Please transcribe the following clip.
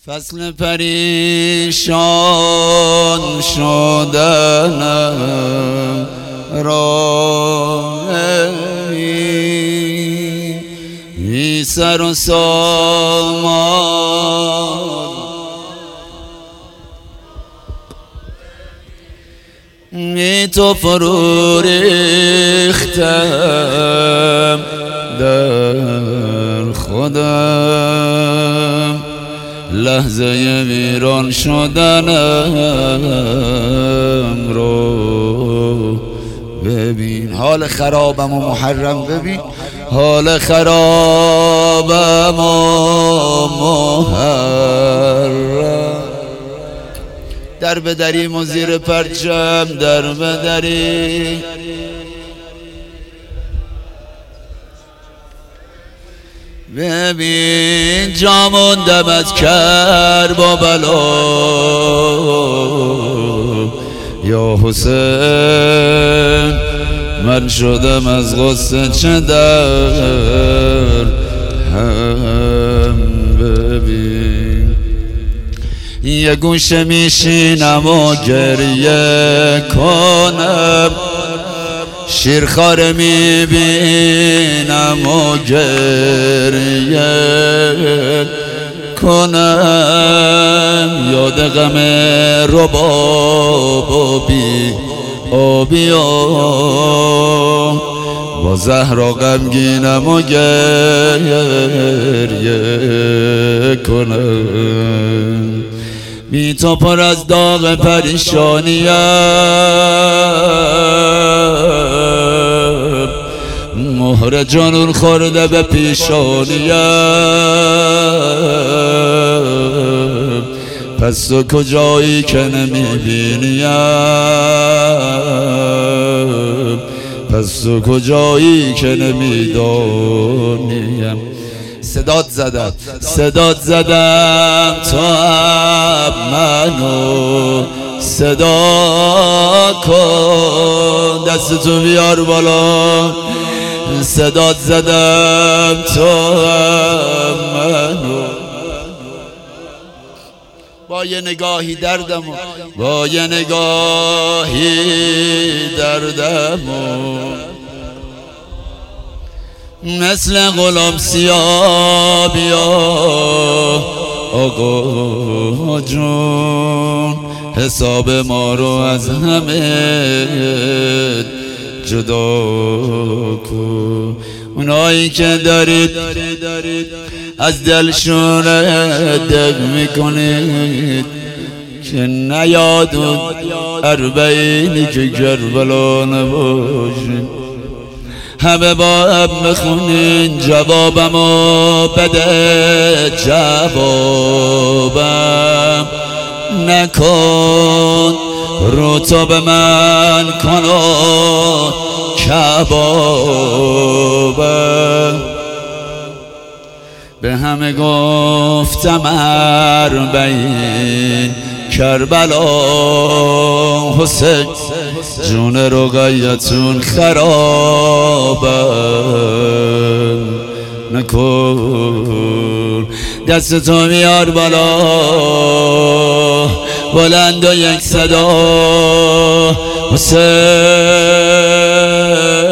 فصل پریشان شدنم را بی سر و سامان بی تو فرو ریختم در خودم، لحظه ویران شدنم رو ببین. حال خرابم و محرم ببین، حال خرابم و محرم. در بدریم و زیر پرچم در بدریم، ببین جا موندم از کربلا یا حسین، من شدم از غصه چه در هم. ببین یه گوشه میشینم و گریه کنم، شیرخواره میبینم و گریه کنم، یاد غم رباب و بی آبیام، با زهرا غمگینم و گریه کنم. بی تو پر از داغ پریشانیم، مهر جنون خورده به پیشانیم، پس تو کجایی که نمیبینیم، پس تو کجایی که نمیدانیم. صدات زدم تو هم منو صدا کن، دستتو بیار بالا. صدات زدم تو هم منو، با یه نگاهی دردمو، با یه نگاهی دردمو، مثل غلام سیاه بیا آقا جون، حساب ما رو از همه جدا کن. اونایی که دارید از دلشون دق میکنید که نیادون اربعینی که کربلا نباشید، همه با هم بخونین جوابمو بده، جوابم نکن، رو تو به من کن و کبابم. به همه گفتم اربعین کربلا، حسین جون رقیتون خرابم نکن. دستتو بیار بالا بلند و یک صدا، حسین